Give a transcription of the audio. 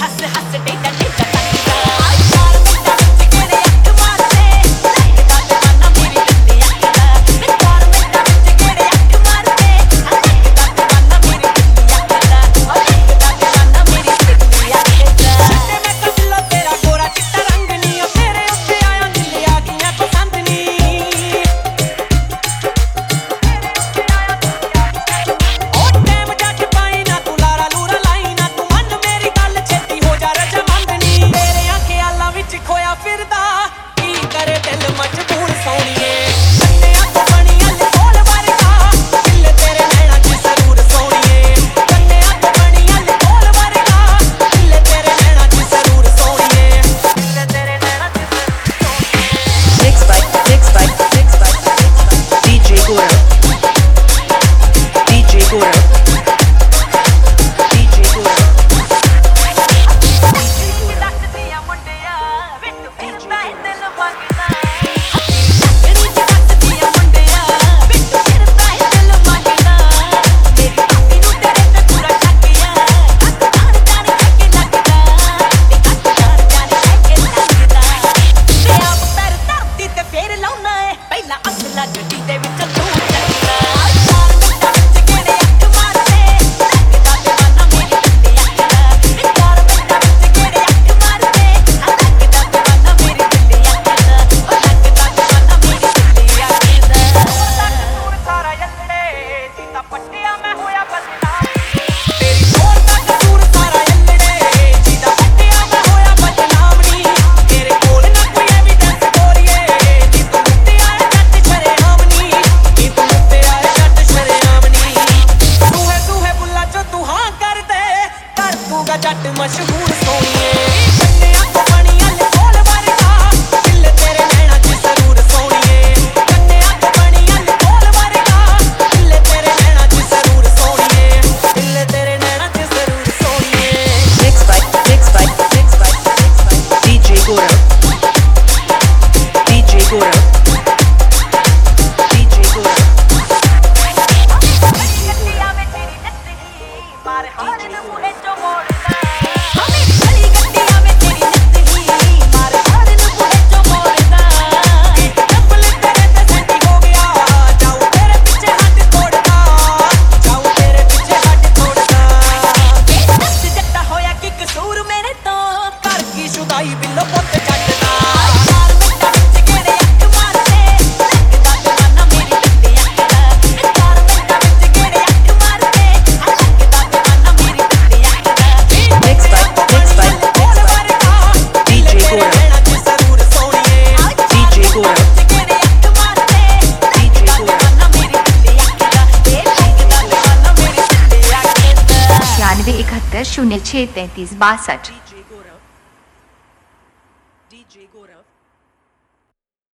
जट मशहूर सोनिए कन्या तो बनी अल कोल वर्गा दिल तेरे नैना च जरूर सोनिए कन्या तो बनी अल कोल वर्गा दिल तेरे नैना च जरूर सोनिए दिल तेरे नैना च जरूर सोनिए Mixed by DJ Gaurav DJ Gaurav DJ Gaurav गड्डियां में तेरी जिंदगी मार हाल न मुहे जो मोड़दा बिल्लो पुत जटदा यार मिट्टा विच गेड़े अख मारदे लगदा दीवाना मेरी बिल्ली अखदा यार मिट्टा विच गेड़े अख मारदे लगदा दीवाना मेरी बिल्ली अखदा Mixed by DJ Gaurav जरूर सोनिए DJ Gaurav गेड़े अख मारदे लगदा दीवाना मेरी बिल्ली अखदा लगदा दीवाना मेरी बिल्ली अखदा 96 71 06 33 62